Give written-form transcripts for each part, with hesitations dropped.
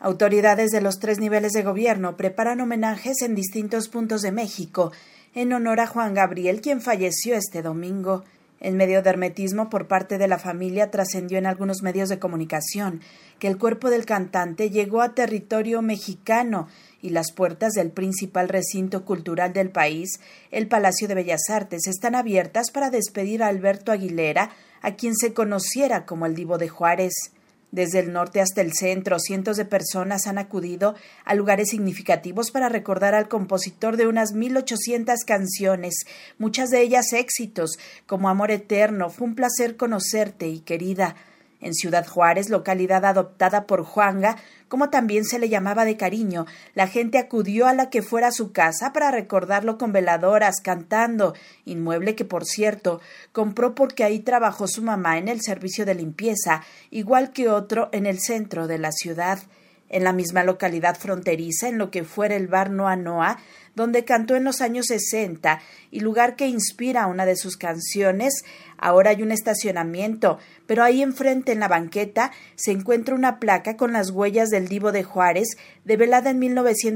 Autoridades de los 3 niveles de gobierno preparan homenajes en distintos puntos de México en honor a Juan Gabriel, quien falleció este domingo. En medio de hermetismo por parte de la familia, trascendió en algunos medios de comunicación que el cuerpo del cantante llegó a territorio mexicano y las puertas del principal recinto cultural del país, el Palacio de Bellas Artes, están abiertas para despedir a Alberto Aguilera, a quien se conociera como el Divo de Juárez. Desde el norte hasta el centro, cientos de personas han acudido a lugares significativos para recordar al compositor de unas 1,800 canciones, muchas de ellas éxitos, como Amor Eterno, Fue un placer conocerte y Querida. En Ciudad Juárez, localidad adoptada por Juanga, como también se le llamaba de cariño, la gente acudió a la que fuera su casa para recordarlo con veladoras, cantando, inmueble que, por cierto, compró porque ahí trabajó su mamá en el servicio de limpieza, igual que otro en el centro de la ciudad. En la misma localidad fronteriza, en lo que fuera el bar Noa Noa, donde cantó en los años 60 y lugar que inspira una de sus canciones, ahora hay un estacionamiento, pero ahí enfrente en la banqueta se encuentra una placa con las huellas del Divo de Juárez, develada en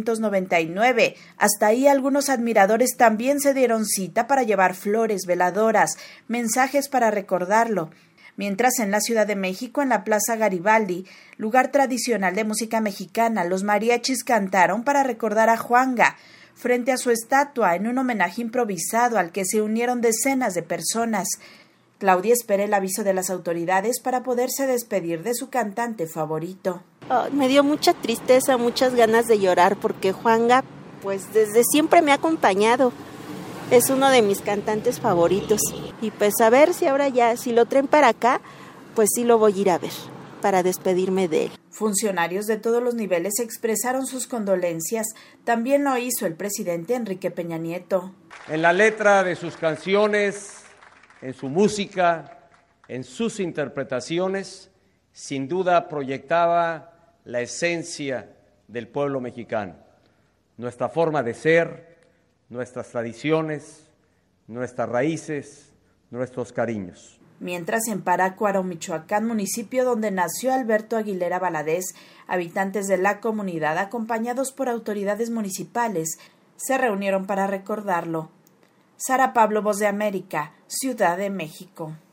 1999. Hasta ahí algunos admiradores también se dieron cita para llevar flores, veladoras, mensajes para recordarlo. Mientras en la Ciudad de México, en la Plaza Garibaldi, lugar tradicional de música mexicana, los mariachis cantaron para recordar a Juanga, frente a su estatua, en un homenaje improvisado al que se unieron decenas de personas. Claudia espera el aviso de las autoridades para poderse despedir de su cantante favorito. Me dio mucha tristeza, muchas ganas de llorar, porque Juanga, pues desde siempre me ha acompañado. Es uno de mis cantantes favoritos. Y pues a ver si ahora ya, si lo traen para acá, pues sí lo voy a ir a ver, para despedirme de él. Funcionarios de todos los niveles expresaron sus condolencias. También lo hizo el presidente Enrique Peña Nieto. En la letra de sus canciones, en su música, en sus interpretaciones, sin duda proyectaba la esencia del pueblo mexicano, nuestra forma de ser, nuestras tradiciones, nuestras raíces, nuestros cariños. Mientras en Parácuaro, Michoacán, municipio donde nació Alberto Aguilera Valadez, habitantes de la comunidad, acompañados por autoridades municipales, se reunieron para recordarlo. Sara Pablo, Voz de América, Ciudad de México.